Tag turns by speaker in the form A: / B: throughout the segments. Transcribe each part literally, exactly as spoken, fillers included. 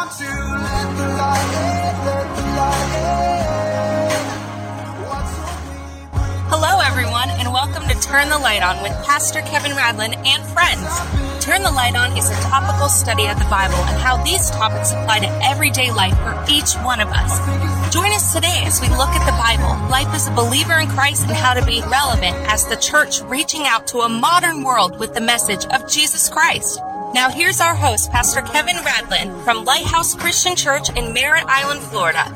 A: to let the light in, let the light in. What's so deep?
B: Hello, everyone, and welcome to Turn the Light On with Pastor Kevin Radlin and friends. Turn the Light On is a topical study of the Bible and how these topics apply to everyday life for each one of us. Join us today as we look at the Bible, life as a believer in Christ, and how to be relevant as the church reaching out to a modern world with the message of Jesus Christ. Now here's our host, Pastor Kevin Radlin from Lighthouse Christian Church in Merritt Island, Florida.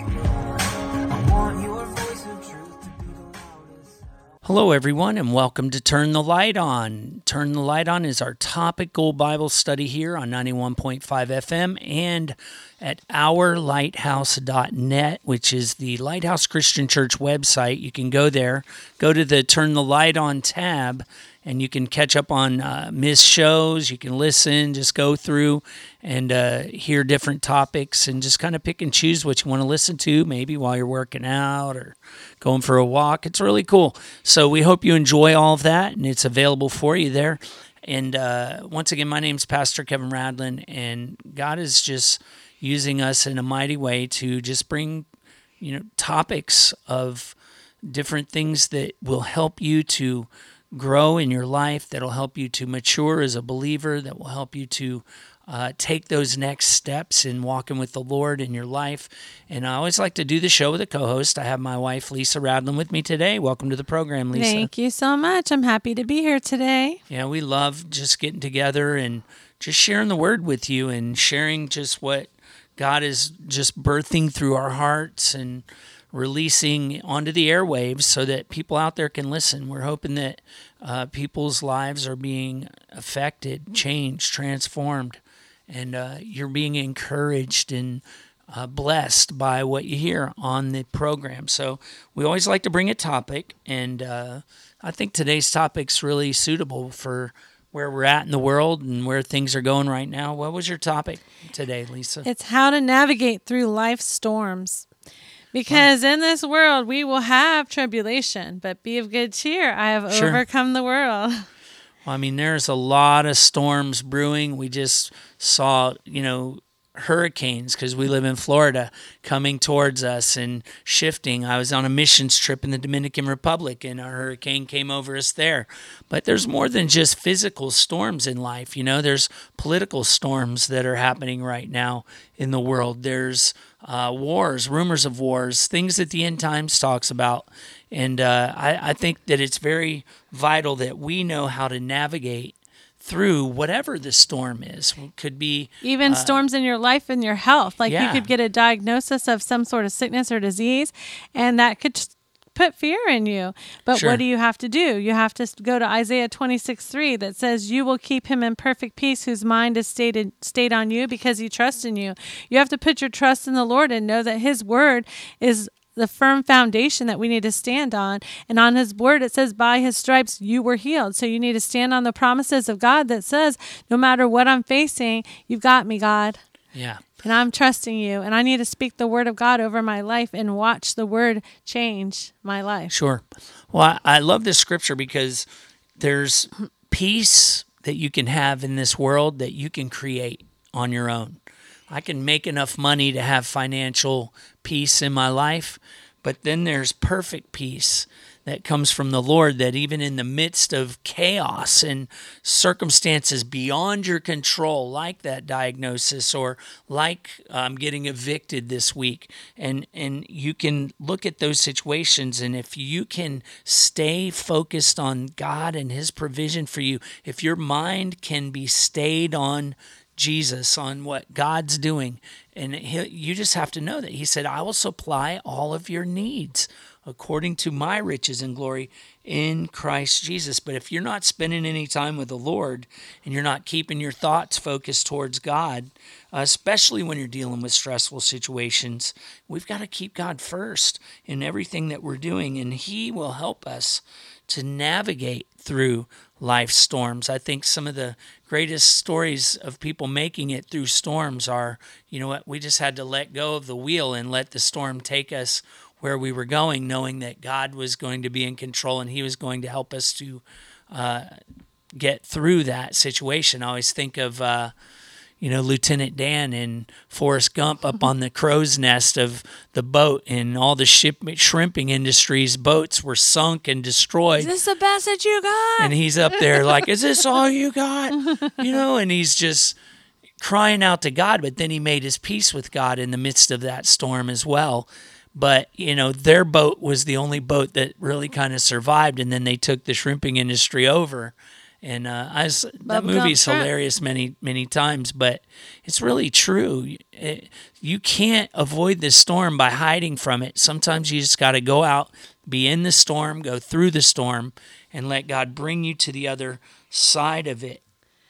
C: Hello, everyone, and welcome to Turn the Light On. Turn the Light On is our topical Bible study here on ninety-one point five F M and at our lighthouse dot net, which is the Lighthouse Christian Church website. You can go there, go to the Turn the Light On tab, and you can catch up on uh, missed shows. You can listen, just go through and uh, hear different topics and just kind of pick and choose what you want to listen to, maybe while you're working out or going for a walk. It's really cool. So we hope you enjoy all of that, and it's available for you there. And uh, once again, my name's Pastor Kevin Radlin, and God is just using us in a mighty way to just bring, you know, topics of different things that will help you to grow in your life, that'll help you to mature as a believer, that will help you to uh, take those next steps in walking with the Lord in your life. And I always like to do the show with a co-host. I have my wife, Lisa Radlin, with me today. Welcome to the program, Lisa.
D: Thank you so much. I'm happy to be here today.
C: Yeah, we love just getting together and just sharing the word with you and sharing just what God is just birthing through our hearts and releasing onto the airwaves so that people out there can listen. We're hoping that uh, people's lives are being affected, changed, transformed, and uh, you're being encouraged and uh, blessed by what you hear on the program. So we always like to bring a topic, and uh, I think today's topic's really suitable for where we're at in the world and where things are going right now. What was your topic today, Lisa?
D: It's how to navigate through life's storms. Because in this world, we will have tribulation, but be of good cheer. I have
C: Sure.
D: overcome the world.
C: Well, I mean, there's a lot of storms brewing. We just saw, you know, hurricanes, because we live in Florida, coming towards us and shifting. I was on a missions trip in the Dominican Republic, and a hurricane came over us there. But there's more than just physical storms in life. You know, there's political storms that are happening right now in the world. There's uh, wars, rumors of wars, things that the end times talks about. And uh, I, I think that it's very vital that we know how to navigate through whatever the storm is. It could be
D: Even
C: uh,
D: storms in your life and your health. Like
C: Yeah.
D: you could get a diagnosis of some sort of sickness or disease, and that could just put fear in you. But
C: Sure.
D: what do you have to do? You have to go to Isaiah twenty-six three that says, you will keep him in perfect peace whose mind is stayed, stayed on you because he trusts in you. You have to put your trust in the Lord and know that his word is the firm foundation that we need to stand on. And on his word, it says, by his stripes, you were healed. So you need to stand on the promises of God that says, no matter what I'm facing, you've got me, God.
C: Yeah.
D: And I'm trusting you. And I need to speak the word of God over my life and watch the word change my life.
C: Sure. Well, I, I love this scripture because there's peace that you can have in this world that you can create on your own. I can make enough money to have financial peace in my life, but then there's perfect peace that comes from the Lord, that even in the midst of chaos and circumstances beyond your control, like that diagnosis or like um, getting evicted this week, and, and you can look at those situations, and if you can stay focused on God and his provision for you, if your mind can be stayed on Jesus, on what God's doing, and he, you just have to know that he said, I will supply all of your needs according to my riches and glory in Christ Jesus. But if you're not spending any time with the Lord and you're not keeping your thoughts focused towards God, especially when you're dealing with stressful situations, we've got to keep God first in everything that we're doing, and he will help us to navigate through life storms. I think some of the greatest stories of people making it through storms are, you know what, we just had to let go of the wheel and let the storm take us where we were going, knowing that God was going to be in control and he was going to help us to uh, get through that situation. I always think of, uh, you know, Lieutenant Dan and Forrest Gump up on the crow's nest of the boat, and all the ship shrimping industry's boats were sunk and destroyed.
D: Is this the best that you got?
C: And he's up there like, is this all you got? You know, and he's just crying out to God, but then he made his peace with God in the midst of that storm as well. But, you know, their boat was the only boat that really kind of survived, and then they took the shrimping industry over. And uh, I was, that movie's hilarious many, many times, but it's really true. It, you can't avoid this storm by hiding from it. Sometimes you just got to go out, be in the storm, go through the storm, and let God bring you to the other side of it.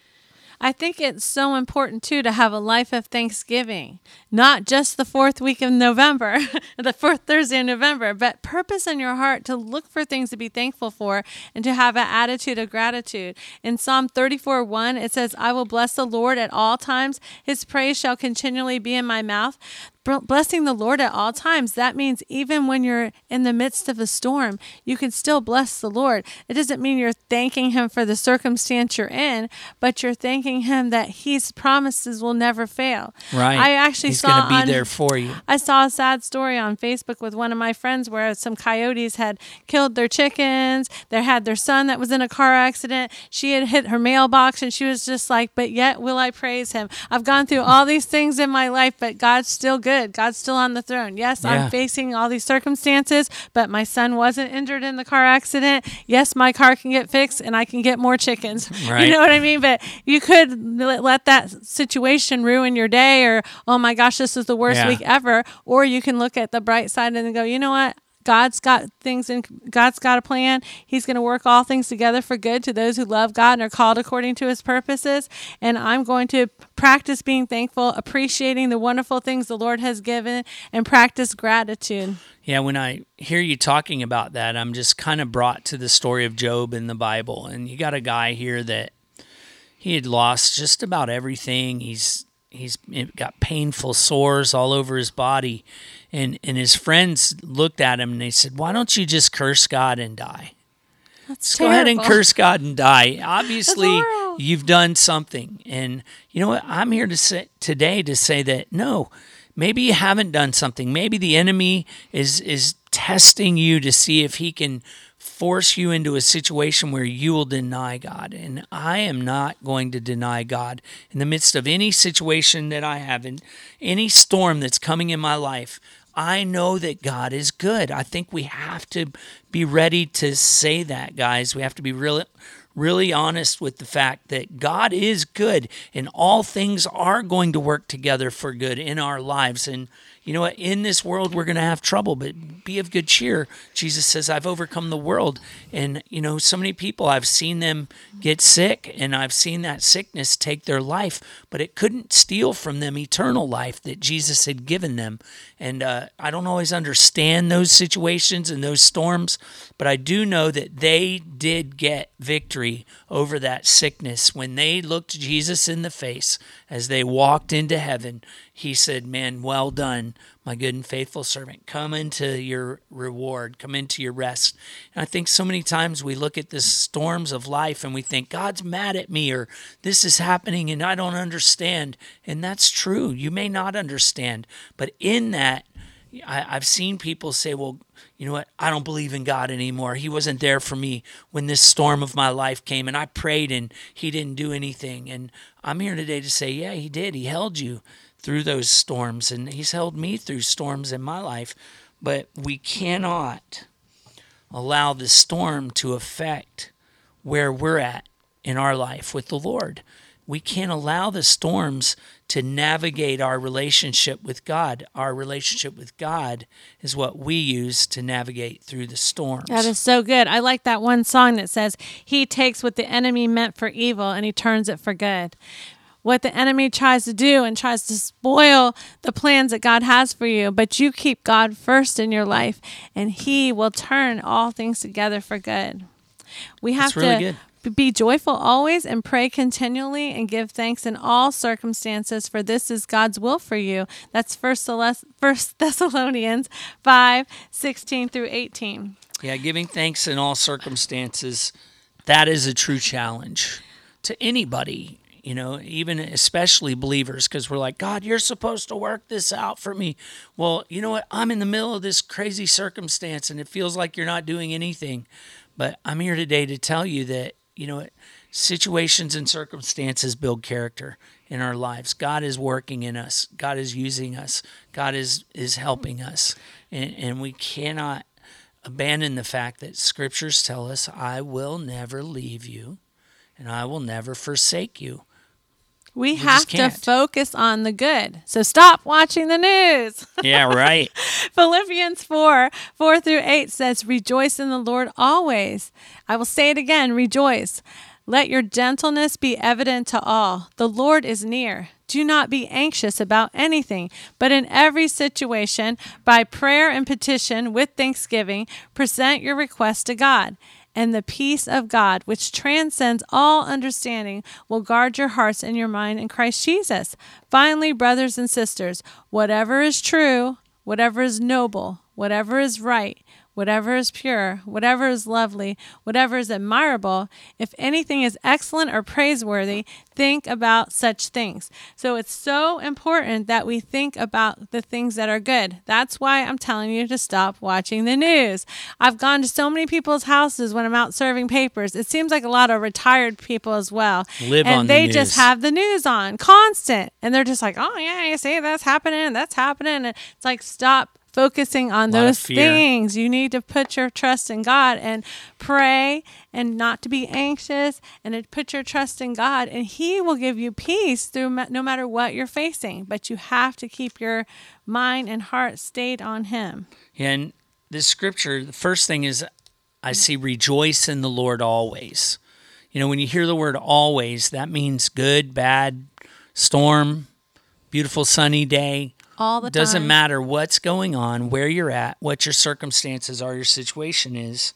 D: I think it's so important, too, to have a life of thanksgiving, not just the fourth week of November, the fourth Thursday in November, but purpose in your heart to look for things to be thankful for and to have an attitude of gratitude. In Psalm thirty-four one, it says, I will bless the Lord at all times. His praise shall continually be in my mouth. Blessing the Lord at all times. That means even when you're in the midst of a storm, you can still bless the Lord. It doesn't mean you're thanking him for the circumstance you're in, but you're thanking him that his promises will never fail.
C: Right.
D: I actually
C: He's
D: saw
C: going to be
D: on,
C: there for you.
D: I saw a sad story on Facebook with one of my friends where some coyotes had killed their chickens. They had their son that was in a car accident. She had hit her mailbox, and she was just like, but yet will I praise him. I've gone through all these things in my life, but God's still good. God's still on the throne. Yes,
C: Yeah.
D: I'm facing all these circumstances, but my son wasn't injured in the car accident. Yes, my car can get fixed and I can get more chickens.
C: Right.
D: You know what I mean? But you could let let that situation ruin your day, or, oh my gosh, this is the worst
C: Yeah.
D: week ever. Or you can look at the bright side and go, you know what? God's got things in, God's got a plan. He's going to work all things together for good to those who love God and are called according to his purposes. And I'm going to practice being thankful, appreciating the wonderful things the Lord has given, and practice gratitude.
C: Yeah, when I hear you talking about that, I'm just kind of brought to the story of Job in the Bible. And you got a guy here that he had lost just about everything. He's he's got painful sores all over his body. And and his friends looked at him and they said, why don't you just curse God and die?
D: That's
C: Go ahead and
D: terrible.
C: curse God and die. Obviously,
D: horrible.
C: you've done something. And you know what? I'm here to say today to say that, no, maybe you haven't done something. Maybe the enemy is is testing you to see if he can force you into a situation where you will deny God. And I am not going to deny God in the midst of any situation that I have, in any storm that's coming in my life. I know that God is good. I think we have to be ready to say that, guys. We have to be really, really honest with the fact that God is good, and all things are going to work together for good in our lives. And you know what? In this world, we're going to have trouble, but be of good cheer. Jesus says, I've overcome the world. And, you know, so many people, I've seen them get sick, and I've seen that sickness take their life, but it couldn't steal from them eternal life that Jesus had given them. And uh, I don't always understand those situations and those storms, but I do know that they did get victory over that sickness. When they looked Jesus in the face as they walked into heaven, he said, man, well done, my good and faithful servant. Come into your reward. Come into your rest. And I think so many times we look at the storms of life and we think, God's mad at me, or this is happening and I don't understand. And that's true. You may not understand. But in that, I, I've seen people say, well, you know what? I don't believe in God anymore. He wasn't there for me when this storm of my life came, and I prayed and he didn't do anything. And I'm here today to say, yeah, he did. He held you through those storms, and he's held me through storms in my life. But we cannot allow the storm to affect where we're at in our life with the Lord. We can't allow the storms to navigate our relationship with God. Our relationship with God is what we use to navigate through the storms.
D: That is so good. I like that one song that says, he takes what the enemy meant for evil and he turns it for good. What the enemy tries to do and tries to spoil the plans that God has for you, but you keep God first in your life, and he will turn all things together for good. We have
C: That's really
D: to
C: good.
D: be joyful always and pray continually and give thanks in all circumstances, for this is God's will for you. That's First Thessalonians five, sixteen through eighteen.
C: Yeah, giving thanks in all circumstances, that is a true challenge to anybody. you know, even especially believers, because we're like, God, you're supposed to work this out for me. Well, you know what? I'm in the middle of this crazy circumstance and it feels like you're not doing anything. But I'm here today to tell you that, you know, situations and circumstances build character in our lives. God is working in us. God is using us. God is, is helping us. And, and we cannot abandon the fact that scriptures tell us, I will never leave you and I will never forsake you.
D: We,
C: We
D: have
C: just
D: to
C: can't.
D: focus on the good. So stop watching the news.
C: Yeah, right.
D: Philippians four, four through eight says, rejoice in the Lord always. I will say it again, rejoice. Let your gentleness be evident to all. The Lord is near. Do not be anxious about anything, but in every situation, by prayer and petition with thanksgiving, present your request to God. And the peace of God, which transcends all understanding, will guard your hearts and your mind in Christ Jesus. Finally, brothers and sisters, whatever is true, whatever is noble, whatever is right, whatever is pure, whatever is lovely, whatever is admirable, if anything is excellent or praiseworthy, think about such things. So it's so important that we think about the things that are good. That's why I'm telling you to stop watching the news. I've gone to so many people's houses when I'm out serving papers. It seems like a lot of retired people as well.
C: Live
D: and
C: on the
D: they just
C: news.
D: have the news on constant. And they're just like, oh, yeah, you see, that's happening, that's happening. And it's like, stop focusing on
C: Lot of
D: those
C: fear.
D: things. You need to put your trust in God and pray and not to be anxious and to put your trust in God, and He will give you peace through ma- no matter what you're facing. But you have to keep your mind and heart stayed on Him.
C: Yeah, and this scripture, the first thing is I see rejoice in the Lord always. You know, when you hear the word always, that means good, bad, storm, beautiful sunny day.
D: All the
C: Doesn't
D: time.
C: matter what's going on, where you're at, what your circumstances are, your situation is.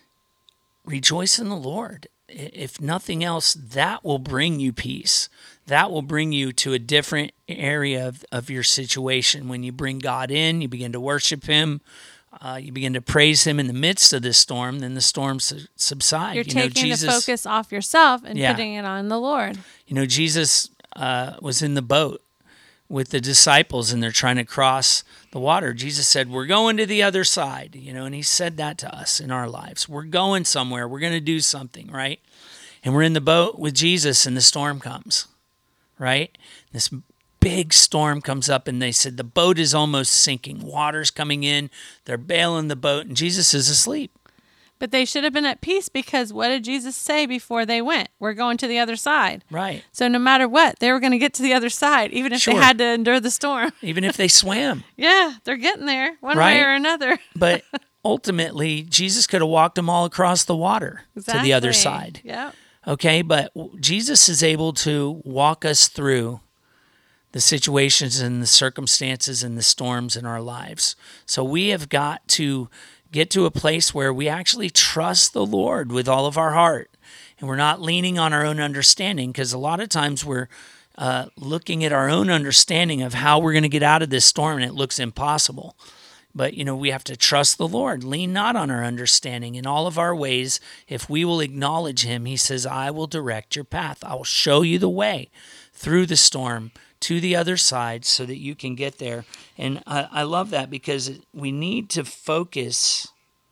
C: Rejoice in the Lord. I- If nothing else, that will bring you peace. That will bring you to a different area of, of your situation. When you bring God in, you begin to worship Him, uh, you begin to praise Him in the midst of this storm, then the storm su- subside.
D: You're
C: you know,
D: taking
C: Jesus,
D: the focus off yourself and
C: Yeah.
D: putting it on the Lord.
C: You know, Jesus uh, was in the boat with the disciples and they're trying to cross the water. Jesus said, we're going to the other side, you know, and He said that to us in our lives. We're going somewhere. We're going to do something, right? And we're in the boat with Jesus and the storm comes, right? This big storm comes up and they said the boat is almost sinking. Water's coming in. They're bailing the boat and Jesus is asleep.
D: But they should have been at peace, because what did Jesus say before they went? We're going to the other side.
C: Right.
D: So no matter what, they were going to get to the other side, even if
C: Sure.
D: they had to endure the storm.
C: Even if they swam.
D: Yeah, they're getting there one
C: Right.
D: way or another.
C: But ultimately, Jesus could have walked them all across the water to the other side.
D: Yeah.
C: Okay, but Jesus is able to walk us through the situations and the circumstances and the storms in our lives. So we have got to get to a place where we actually trust the Lord with all of our heart. And we're not leaning on our own understanding, because a lot of times we're uh, looking at our own understanding of how we're going to get out of this storm and it looks impossible. But, you know, we have to trust the Lord. Lean not on our understanding. In all of our ways, if we will acknowledge Him, He says, I will direct your path. I will show you the way through the storm to the other side so that you can get there. And I, I love that, because we need to focus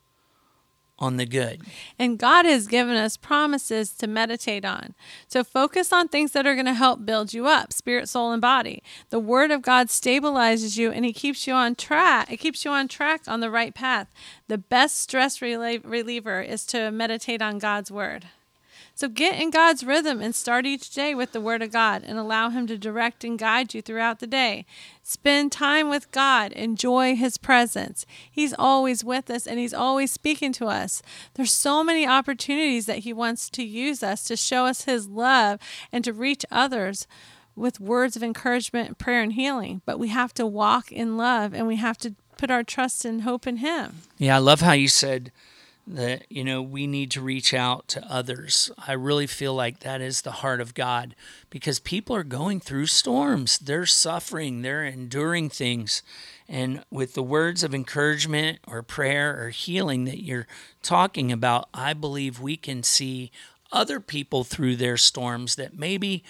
C: on the good.
D: And God has given us promises to meditate on. So focus on things that are going to help build you up, spirit, soul, and body. The Word of God stabilizes you and He keeps you on track. It keeps you on track on the right path. The best stress relie- reliever is to meditate on God's Word. So get in God's rhythm and start each day with the Word of God and allow Him to direct and guide you throughout the day. Spend time with God. Enjoy His presence. He's always with us and He's always speaking to us. There's so many opportunities that He wants to use us to show us His love and to reach others with words of encouragement, prayer, and healing. But we have to walk in love and we have to put our trust and hope in Him.
C: Yeah, I love how you said that, you know, we need to reach out to others. I really feel like that is the heart of God, because people are going through storms. They're suffering. They're enduring things. And with the words of encouragement or prayer or healing that you're talking about, I believe we can see other people through their storms that maybe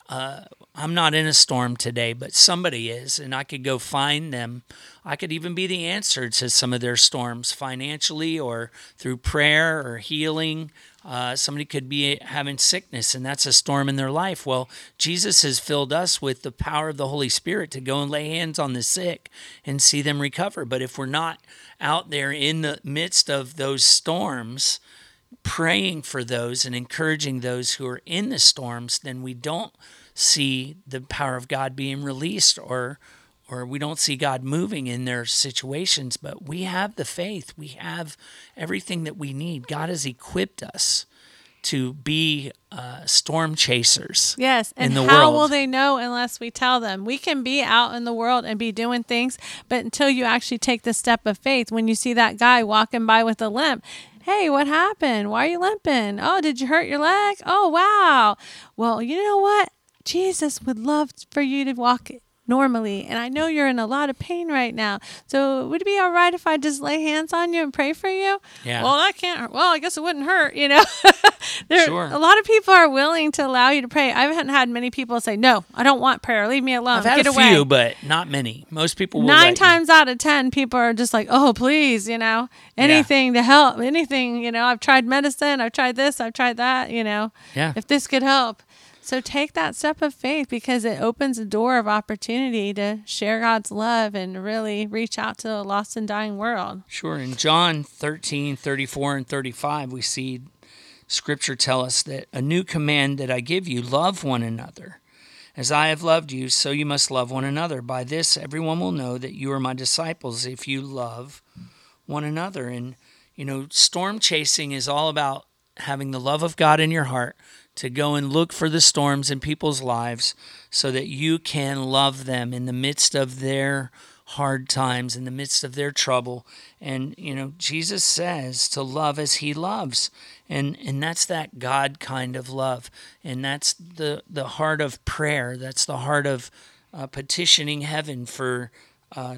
C: uh, I'm not in a storm today, but somebody is, and I could go find them. I could even be the answer to some of their storms financially or through prayer or healing. Uh, somebody could be having sickness, and that's a storm in their life. Well, Jesus has filled us with the power of the Holy Spirit to go and lay hands on the sick and see them recover. But if we're not out there in the midst of those storms, praying for those and encouraging those who are in the storms, then we don't see the power of God being released, or or we don't see God moving in their situations. But we have the faith. We have everything that we need. God has equipped us to be uh, storm chasers.
D: Yes, and
C: in the
D: how
C: world.
D: will they know unless we tell them? We can be out in the world and be doing things, but until you actually take the step of faith, when you see that guy walking by with a limp, hey, what happened? Why are you limping? Oh, did you hurt your leg? Oh, wow. Well, you know what? Jesus would love for you to walk normally, and I know you're in a lot of pain right now. So would it be all right if I just lay hands on you and pray for you?
C: Yeah.
D: Well, that can't hurt. Well, I guess it wouldn't hurt, you know. there,
C: Sure.
D: A lot of people are willing to allow you to pray. I haven't had many people say, no, I don't want prayer. Leave me alone.
C: I've had
D: Get
C: a
D: away.
C: few, but not many. Most people will
D: Nine
C: let you.
D: times out of ten, people are just like, oh, please, you know, anything to help, anything, you know, I've tried medicine, I've tried this, I've tried that, you know,
C: Yeah.
D: if this could help. So take that step of faith, because it opens a door of opportunity to share God's love and really reach out to a lost and dying world.
C: Sure. In John thirteen, thirty-four, and thirty-five, we see Scripture tell us that a new command that I give you, love one another. As I have loved you, so you must love one another. By this, everyone will know that you are my disciples if you love one another. And, you know, storm chasing is all about having the love of God in your heart to go and look for the storms in people's lives so that you can love them in the midst of their hard times, in the midst of their trouble. And, you know, Jesus says to love as he loves. And and that's that God kind of love. And that's the, the heart of prayer. That's the heart of uh, petitioning heaven for uh,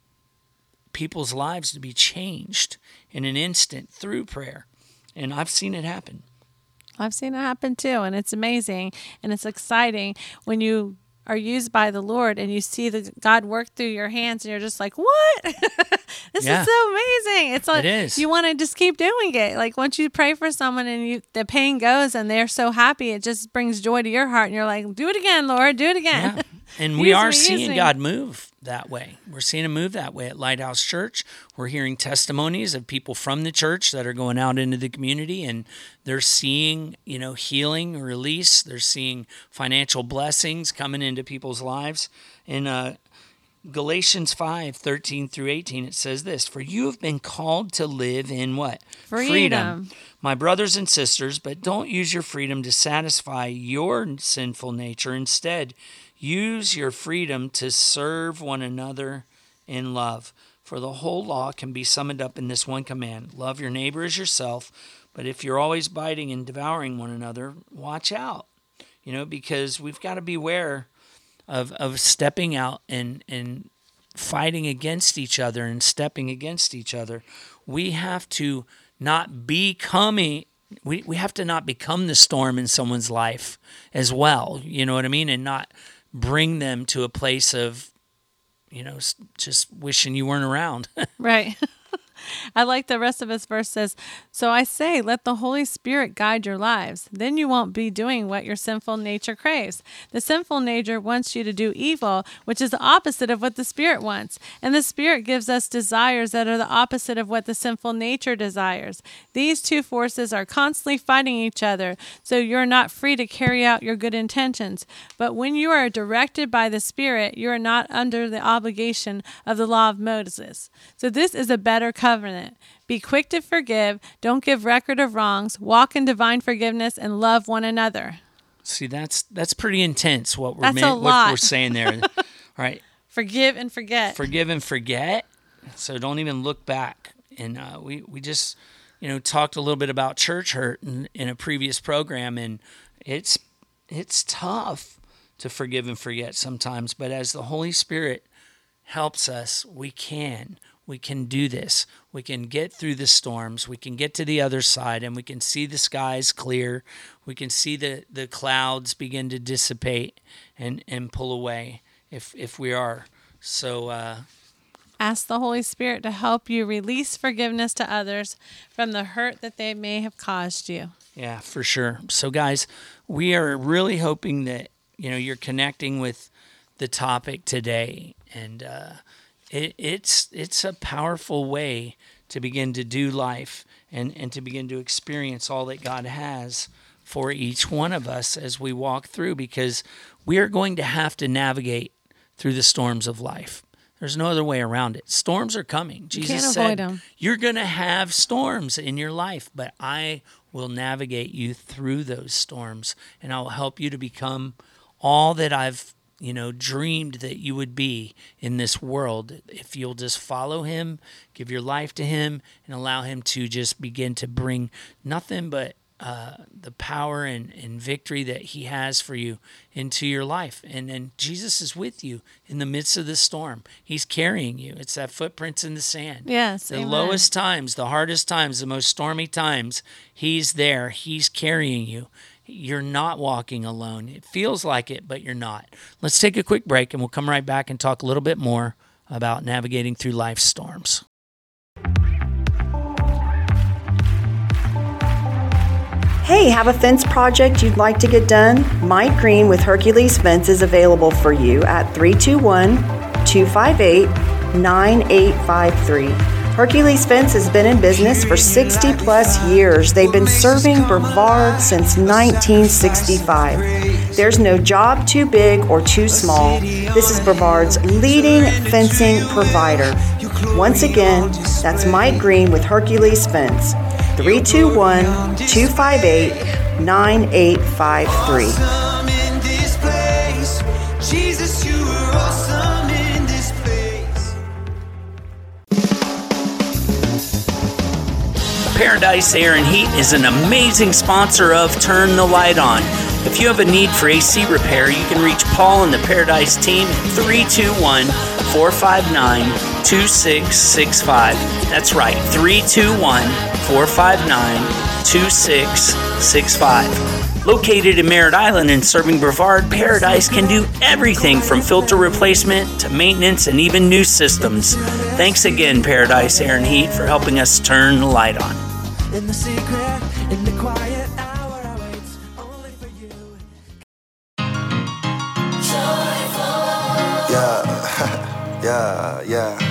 C: people's lives to be changed in an instant through prayer. And I've seen it happen.
D: I've seen it happen too, and it's amazing and it's exciting when you are used by the Lord and you see the God work through your hands, and you're just like, what? This
C: Yeah.
D: is so amazing. It's like
C: It is.
D: you want to just keep doing it. Like once you pray for someone and you the pain goes and they're so happy, it just brings joy to your heart, and you're like, do it again, Lord, do it again.
C: Yeah. And we
D: Use
C: are
D: me, use
C: seeing
D: me.
C: God move that way. We're seeing him move that way at Lighthouse Church. We're hearing testimonies of people from the church that are going out into the community, and they're seeing, you know, healing, release. They're seeing financial blessings coming into people's lives. In uh, Galatians five, thirteen through eighteen, it says this: for you have been called to live in what?
D: Freedom.
C: My brothers and sisters, but don't use your freedom to satisfy your sinful nature. Instead, use your freedom to serve one another in love. For the whole law can be summed up in this one command: love your neighbor as yourself. But if you're always biting and devouring one another, watch out, you know, because we've got to beware of of stepping out and, and fighting against each other and stepping against each other. We have to not becoming we, we have to not become the storm in someone's life as well, you know what I mean, and not bring them to a place of, you know, s- just wishing you weren't around.
D: Right. I like the rest of this verse says, so I say, let the Holy Spirit guide your lives. Then you won't be doing what your sinful nature craves. The sinful nature wants you to do evil, which is the opposite of what the Spirit wants. And the Spirit gives us desires that are the opposite of what the sinful nature desires. These two forces are constantly fighting each other, so you're not free to carry out your good intentions. But when you are directed by the Spirit, you are not under the obligation of the law of Moses. So this is a better covenant. Be quick to forgive, don't give record of wrongs, walk in divine forgiveness, and love one another.
C: See, that's that's pretty intense what we're
D: That's a
C: meant, what
D: lot.
C: we're saying there. All right.
D: Forgive and forget.
C: Forgive and forget. So don't even look back. And uh, we, we just, you know, talked a little bit about church hurt in, in a previous program, and it's it's tough to forgive and forget sometimes. But as the Holy Spirit helps us, we can. we can do this. We can get through the storms. We can get to the other side, and we can see the skies clear. We can see the, the clouds begin to dissipate and, and pull away if if we are. So uh,
D: ask the Holy Spirit to help you release forgiveness to others from the hurt that they may have caused you.
C: Yeah, for sure. So guys, we are really hoping that, you know, you're connecting with the topic today, and uh, it, it's it's a powerful way to begin to do life and, and to begin to experience all that God has for each one of us as we walk through, because we are going to have to navigate through the storms of life. There's no other way around it. Storms are coming. Jesus
D: can't
C: said,
D: avoid them.
C: You're going to have storms in your life, but I will navigate you through those storms, and I'll help you to become all that I've, you know, dreamed that you would be in this world if you'll just follow him, give your life to him, and allow him to just begin to bring nothing but uh, the power and, and victory that he has for you into your life. And then Jesus is with you in the midst of the storm. He's carrying you. It's that footprints in the sand.
D: Yes,
C: The
D: amen.
C: lowest times, the hardest times, the most stormy times, he's there. He's carrying you. You're not walking alone. It feels like it, but you're not. Let's take a quick break, and we'll come right back and talk a little bit more about navigating through life's storms.
E: Hey, have a fence project you'd like to get done? Mike Green with Hercules Fence is available for you at three two one, two five eight, nine eight five three. Hercules Fence has been in business for sixty plus years. They've been serving Brevard since nineteen sixty-five. There's no job too big or too small. This is Brevard's leading fencing provider. Once again, that's Mike Green with Hercules Fence. three two one, two five eight, nine eight five three.
A: Awesome in this place. Jesus, you are awesome in this place.
C: Paradise Air and Heat is an amazing sponsor of Turn the Light On. If you have a need for A C repair, you can reach Paul and the Paradise team at three two one, four five nine, two six six five. That's right, three two one, four five nine, two six six five. Located in Merritt Island and serving Brevard, Paradise can do everything from filter replacement to maintenance and even new systems. Thanks again, Paradise Air and Heat, for helping us turn the light on.
A: In the secret, in the quiet hour, I wait only for you. Yeah, yeah, yeah.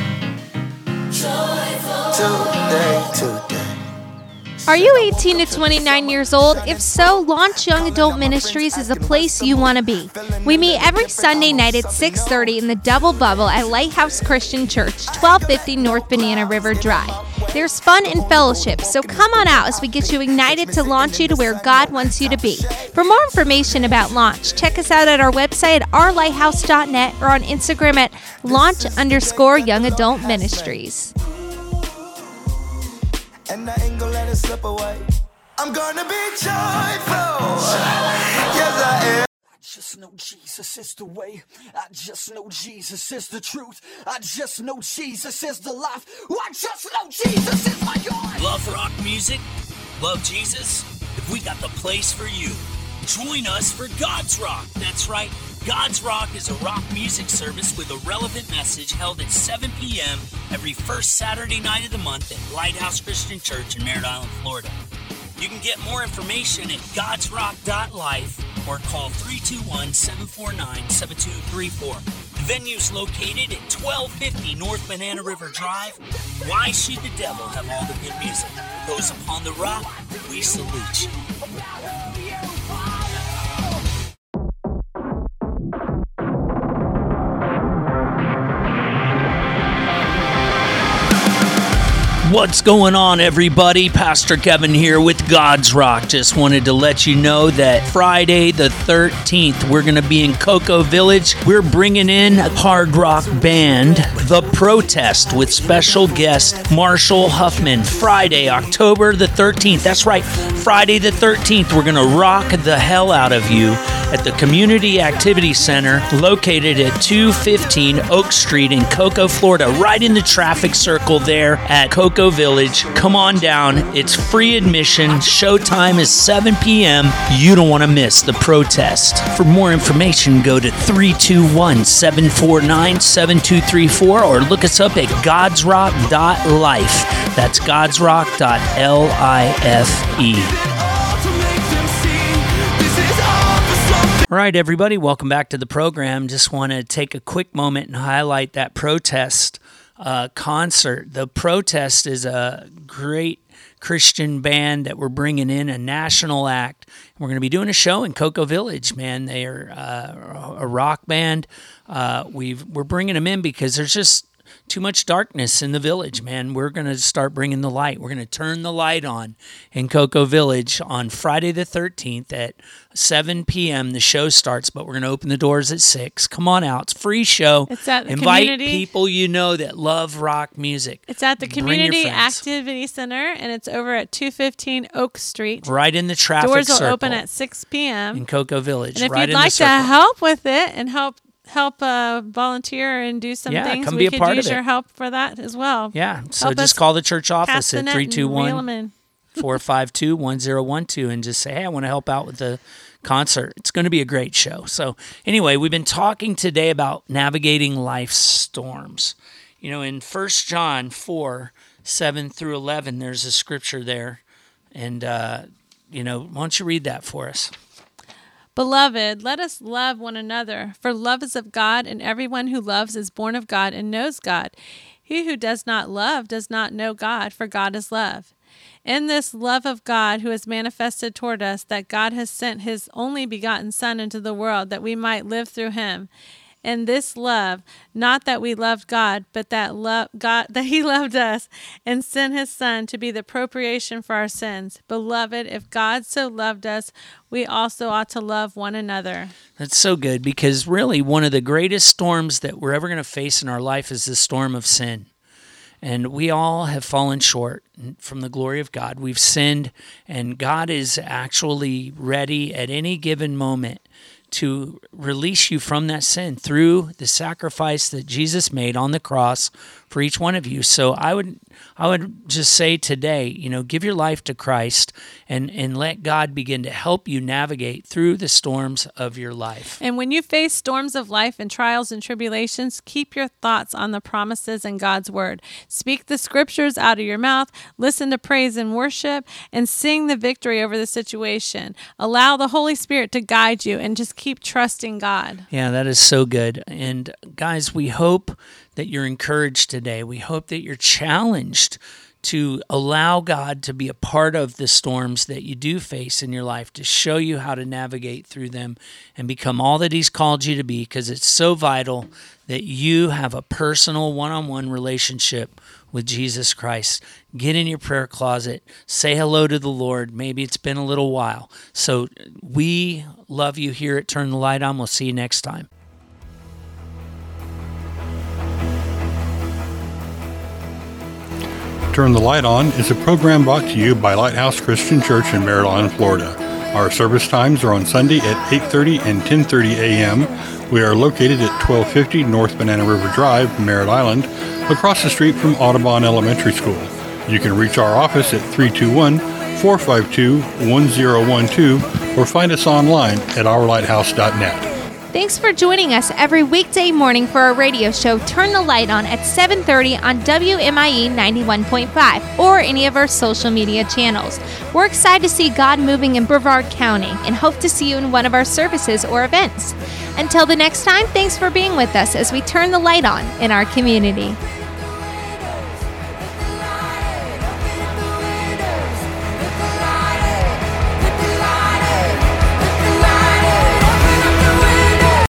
A: Today, today.
F: Are you eighteen to twenty-nine years old? If so, Launch Young Adult Ministries is a place you want to be. We meet every Sunday night at six thirty in the Double Bubble at Lighthouse Christian Church, twelve fifty North Banana River Drive. There's fun and fellowship, so come on out as we get you ignited to launch you to where God wants you to be. For more information about Launch, check us out at our website at our lighthouse dot net or on Instagram at launch underscore young adult ministries.
A: And I ain't gonna let it slip away. I'm gonna be joyful. Yes, I am. I just know Jesus is the way. I just know Jesus is the truth. I just know Jesus is the life. I just know Jesus is my God.
C: Love rock music? Love Jesus? If we got the place for you. Join us for God's Rock. That's right. God's Rock is a rock music service with a relevant message held at seven p.m. every first Saturday night of the month at Lighthouse Christian Church in Merritt Island, Florida. You can get more information at gods rock dot life or call three two one, seven four nine, seven two three four. The venue's located at twelve fifty North Banana River Drive. Why should the devil have all the good music? Those upon the rock, we salute you. What's going on, everybody? Pastor Kevin here with God's Rock. Just wanted to let you know that Friday the thirteenth, we're going to be in Cocoa Village. We're bringing in a hard rock band, The Protest, with special guest Marshall Huffman. Friday, October the thirteenth. That's right, Friday the thirteenth. We're going to rock the hell out of you at the Community Activity Center located at two fifteen Oak Street in Cocoa, Florida, right in the traffic circle there at Cocoa Village. Come on down. It's free admission. Showtime is seven p.m. You don't want to miss the protest. For more information, go to three two one, seven four nine, seven two three four or look us up at gods rock dot life. That's gods rock dot life. All right, everybody, welcome back to the program. Just want to take a quick moment and highlight that protest uh, concert. The Protest is a great Christian band that we're bringing in, a national act. We're going to be doing a show in Cocoa Village, man. They are uh, a rock band. Uh, we've, we're bringing them in because there's just too much darkness in the village, man. We're going to start bringing the light. We're going to turn the light on in Cocoa Village on Friday the thirteenth at seven p.m. The show starts, but we're going to open the doors at six. Come on out. It's a free show.
D: It's at the
C: Invite
D: community.
C: people you know that love rock music.
D: It's at the
C: Bring your
D: Community
C: friends.
D: Activity Center, and it's over at two fifteen Oak Street.
C: Right in the traffic
D: Doors will
C: circle
D: open at six p.m.
C: in Cocoa Village.
D: And if
C: right
D: you'd
C: in
D: like
C: the
D: to
C: circle.
D: help with it and help help uh, volunteer and do some
C: Yeah,
D: things,
C: come
D: we
C: be a
D: could
C: part
D: use
C: of it.
D: your help for that as well.
C: Yeah, so
D: Help us
C: just call the church office
D: cast the
C: at
D: net
C: three
D: and
C: two
D: reel 'em
C: one,
D: in.
C: four five two, one zero one two and just say, hey, I want to help out with the concert. It's going to be a great show. So anyway, we've been talking today about navigating life's storms. You know, in First John four, seven through eleven, there's a scripture there. And, uh, you know, why don't you read that for us?
D: Beloved, let us love one another, for love is of God, and everyone who loves is born of God and knows God. He who does not love does not know God, for God is love. In this love of God who is manifested toward us, that God has sent his only begotten Son into the world, that we might live through him. And this love, not that we loved God, but that love God that he loved us and sent his Son to be the propitiation for our sins. Beloved, if God so loved us, we also ought to love one another.
C: That's so good, because really one of the greatest storms that we're ever going to face in our life is the storm of sin. And we all have fallen short from the glory of God. We've sinned, and God is actually ready at any given moment to release you from that sin through the sacrifice that Jesus made on the cross for each one of you. So I would I would just say today, you know, give your life to Christ and, and let God begin to help you navigate through the storms of your life.
D: And when you face storms of life and trials and tribulations, keep your thoughts on the promises in God's word. Speak the scriptures out of your mouth, listen to praise and worship, and sing the victory over the situation. Allow the Holy Spirit to guide you and just keep trusting God.
C: Yeah, that is so good. And guys, we hope that you're encouraged today. We hope that you're challenged to allow God to be a part of the storms that you do face in your life, to show you how to navigate through them and become all that he's called you to be, because it's so vital that you have a personal one-on-one relationship with Jesus Christ. Get in your prayer closet, say hello to the Lord. Maybe it's been a little while. So we love you here at Turn the Light On. We'll see you next time.
G: Turn the Light On is a program brought to you by Lighthouse Christian Church in Merritt Island, Florida. Our service times are on Sunday at eight thirty and ten thirty a.m. We are located at twelve fifty North Banana River Drive, Merritt Island, across the street from Audubon Elementary School. You can reach our office at three two one, four five two, one zero one two or find us online at our lighthouse dot net.
F: Thanks for joining us every weekday morning for our radio show, Turn the Light On, at seven thirty on W M I E ninety-one point five or any of our social media channels. We're excited to see God moving in Brevard County and hope to see you in one of our services or events. Until the next time, thanks for being with us as we turn the light on in our community.